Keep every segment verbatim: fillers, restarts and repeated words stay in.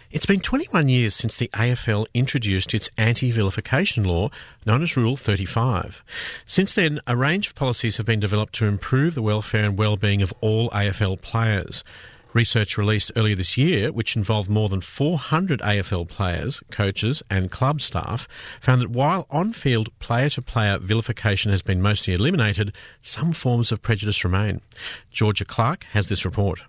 It's been twenty-one years since the A F L introduced its anti-vilification law, known as Rule thirty-five. Since then, a range of policies have been developed to improve the welfare and well-being of all A F L players. Research released earlier this year, which involved more than four hundred A F L players, coaches and club staff, found that while on-field player-to-player vilification has been mostly eliminated, some forms of prejudice remain. Georgia Clark has this report.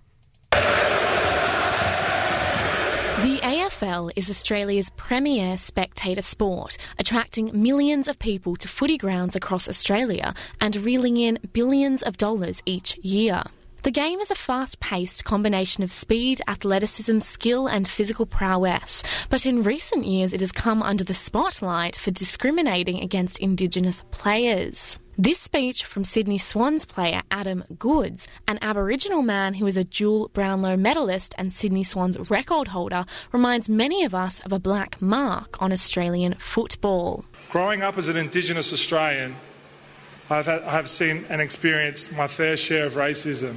The A F L is Australia's premier spectator sport, attracting millions of people to footy grounds across Australia and reeling in billions of dollars each year. The game is a fast-paced combination of speed, athleticism, skill and physical prowess, but in recent years it has come under the spotlight for discriminating against Indigenous players. This speech from Sydney Swans player Adam Goodes, an Aboriginal man who is a dual Brownlow medalist and Sydney Swans record holder, reminds many of us of a black mark on Australian football. Growing up as an Indigenous Australian, I've had, I've seen and experienced my fair share of racism.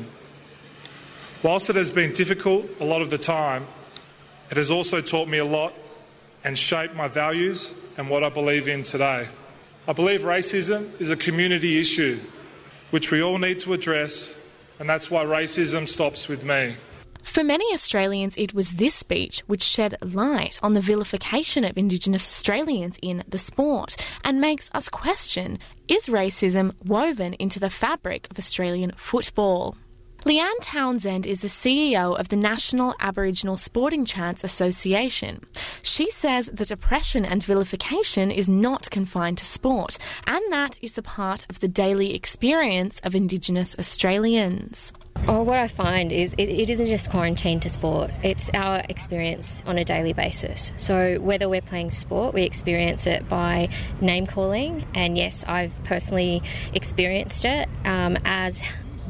Whilst it has been difficult a lot of the time, it has also taught me a lot and shaped my values and what I believe in today. I believe racism is a community issue which we all need to address, and that's why racism stops with me. For many Australians, it was this speech which shed light on the vilification of Indigenous Australians in the sport and makes us question, is racism woven into the fabric of Australian football? Leanne Townsend is the C E O of the National Aboriginal Sporting Chants Association. She says that oppression and vilification is not confined to sport, and that is a part of the daily experience of Indigenous Australians. Oh, what I find is it, it isn't just quarantined to sport. It's our experience on a daily basis. So whether we're playing sport, we experience it by name calling, and yes, I've personally experienced it, um, as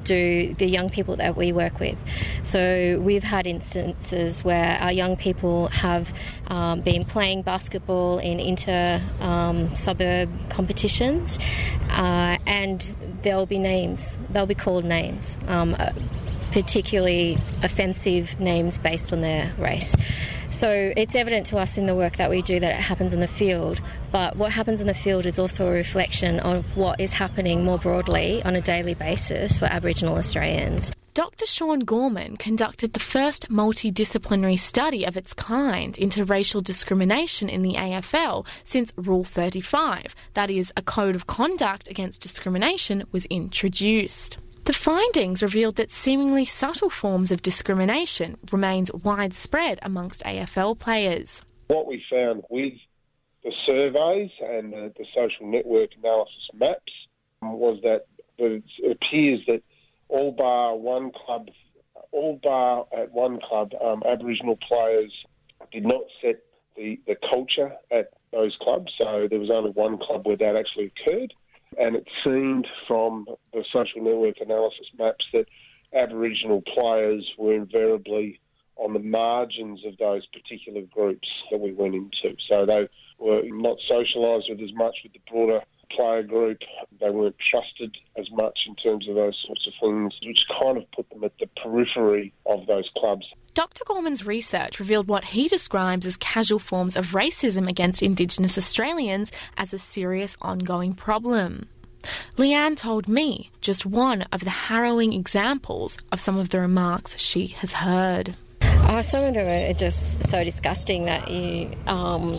do the young people that we work with. So we've had instances where our young people have um, been playing basketball in inter-suburb um, competitions, uh, and there'll be names, they'll be called names, um, particularly offensive names based on their race. So it's evident to us in the work that we do that it happens in the field, but what happens in the field is also a reflection of what is happening more broadly on a daily basis for Aboriginal Australians. Doctor Sean Gorman conducted the first multidisciplinary study of its kind into racial discrimination in the A F L since Rule thirty-five, that is, a code of conduct against discrimination, was introduced. The findings revealed that seemingly subtle forms of discrimination remains widespread amongst A F L players. What we found with the surveys and the, the social network analysis maps was that it appears that all bar one club, all bar at one club, um, Aboriginal players did not set the, the culture at those clubs. So there was only one club where that actually occurred. And it seemed from the social network analysis maps that Aboriginal players were invariably on the margins of those particular groups that we went into. So they were not socialised with as much with the broader player group. They weren't trusted as much in terms of those sorts of things, which kind of put them at the periphery of those clubs. Doctor Gorman's research revealed what he describes as casual forms of racism against Indigenous Australians as a serious ongoing problem. Leanne told me just one of the harrowing examples of some of the remarks she has heard. Oh, some of them are just so disgusting that you... Um,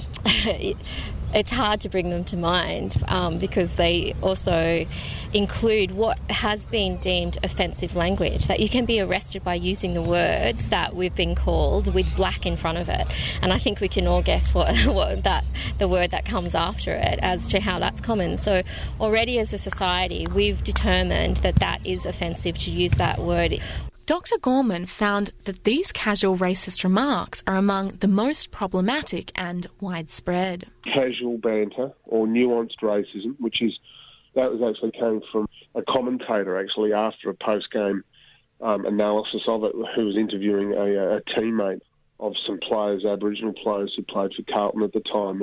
it's hard to bring them to mind um, because they also include what has been deemed offensive language, that you can be arrested by using the words that we've been called with black in front of it. And I think we can all guess what, what that the word that comes after it as to how that's common. So already as a society, we've determined that that is offensive to use that word. Doctor Gorman found that these casual racist remarks are among the most problematic and widespread. Casual banter or nuanced racism, which is, that was actually came from a commentator actually after a post-game um, analysis of it, who was interviewing a, a teammate of some players, Aboriginal players who played for Carlton at the time, and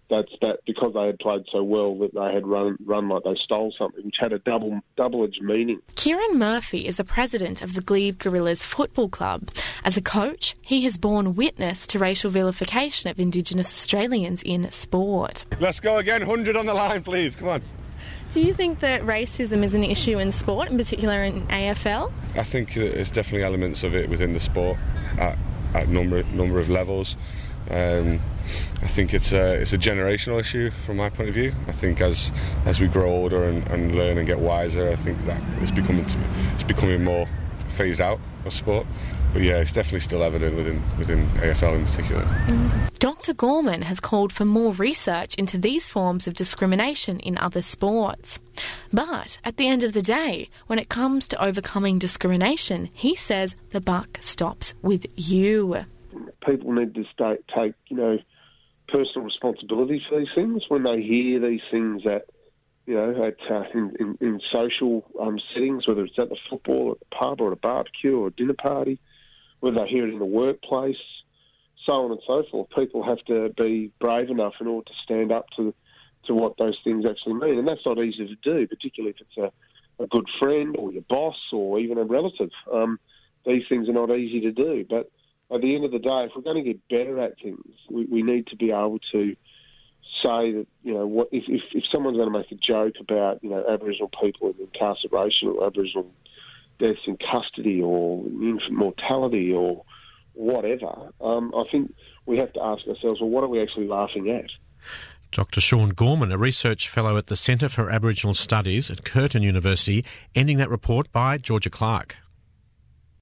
that's that because they had played so well that they had run run like they stole something, which had a double double-edged meaning. Kieran Murphy is the president of the Glebe Gorillas Football Club. As a coach, he has borne witness to racial vilification of Indigenous Australians in sport. Let's go again, one hundred on the line, please, come on. Do you think that racism is an issue in sport, in particular in A F L? I think there's definitely elements of it within the sport at at number number of levels. Um, I think it's a it's a generational issue from my point of view. I think as as we grow older and, and learn and get wiser, I think that it's becoming it's becoming more phased out of sport. But yeah, it's definitely still evident within within A F L in particular. Mm. Doctor Gorman has called for more research into these forms of discrimination in other sports. But at the end of the day, when it comes to overcoming discrimination, he says the buck stops with you. People need to stay, take, you know, personal responsibility for these things. When they hear these things at, you know, at uh, in, in, in social um, settings, whether it's at the football, at the pub, or at a barbecue, or a dinner party, whether they hear it in the workplace, so on and so forth, people have to be brave enough in order to stand up to to what those things actually mean. And that's not easy to do, particularly if it's a, a good friend or your boss or even a relative. Um, these things are not easy to do. But at the end of the day, if we're going to get better at things, we, we need to be able to say that, you know, what if, if, if someone's going to make a joke about, you know, Aboriginal people in incarceration or Aboriginal deaths in custody or infant mortality or whatever, um, I think we have to ask ourselves, well, what are we actually laughing at? Doctor Sean Gorman, a research fellow at the Centre for Aboriginal Studies at Curtin University, ending that report by Georgia Clark.